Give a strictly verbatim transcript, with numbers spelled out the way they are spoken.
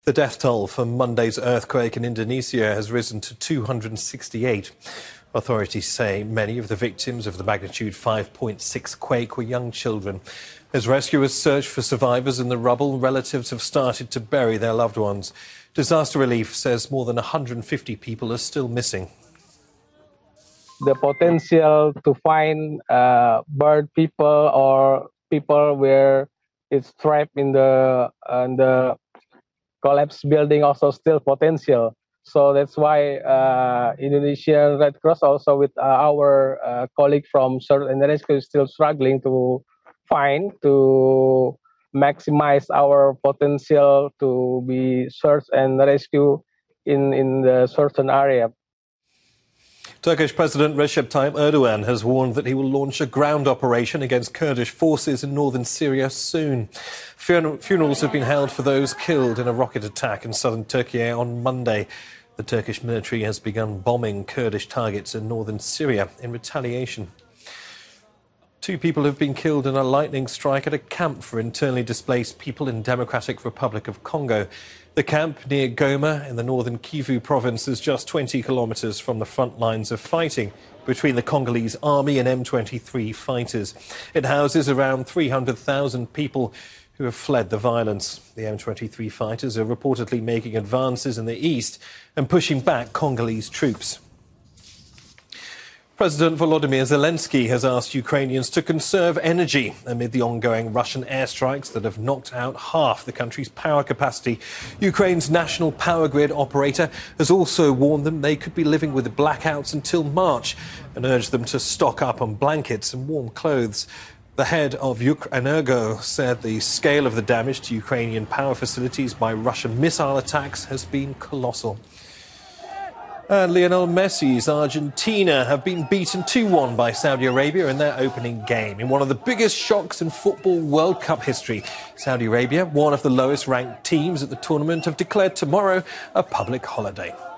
The death toll from Monday's earthquake in Indonesia has risen to two hundred sixty-eight. Authorities say many of the victims of the magnitude five point six quake were young children. As rescuers search for survivors in the rubble, relatives have started to bury their loved ones. Disaster relief says more than one hundred fifty people are still missing. The potential to find uh, bird people or people where it's trapped in the uh, in the collapsed building also still potential. So that's why uh, Indonesian Red Cross also with uh, our uh, colleague from Search and Rescue is still struggling to find, to maximize our potential to be search and rescue in, in the certain area. Turkish President Recep Tayyip Erdogan has warned that he will launch a ground operation against Kurdish forces in northern Syria soon. Funer- funerals have been held for those killed in a rocket attack in southern Turkey on Monday. The Turkish military has begun bombing Kurdish targets in northern Syria in retaliation. Two people have been killed in a lightning strike at a camp for internally displaced people in Democratic Republic of Congo. The camp near Goma in the northern Kivu province is just twenty kilometres from the front lines of fighting between the Congolese army and M twenty-three fighters. It houses around three hundred thousand people who have fled the violence. The M twenty-three fighters are reportedly making advances in the east and pushing back Congolese troops. President Volodymyr Zelensky has asked Ukrainians to conserve energy amid the ongoing Russian airstrikes that have knocked out half the country's power capacity. Ukraine's national power grid operator has also warned them they could be living with blackouts until March and urged them to stock up on blankets and warm clothes. The head of Ukrenergo said the scale of the damage to Ukrainian power facilities by Russian missile attacks has been colossal. And Lionel Messi's Argentina have been beaten two one by Saudi Arabia in their opening game. In one of the biggest shocks in football World Cup history, Saudi Arabia, one of the lowest ranked teams at the tournament, have declared tomorrow a public holiday.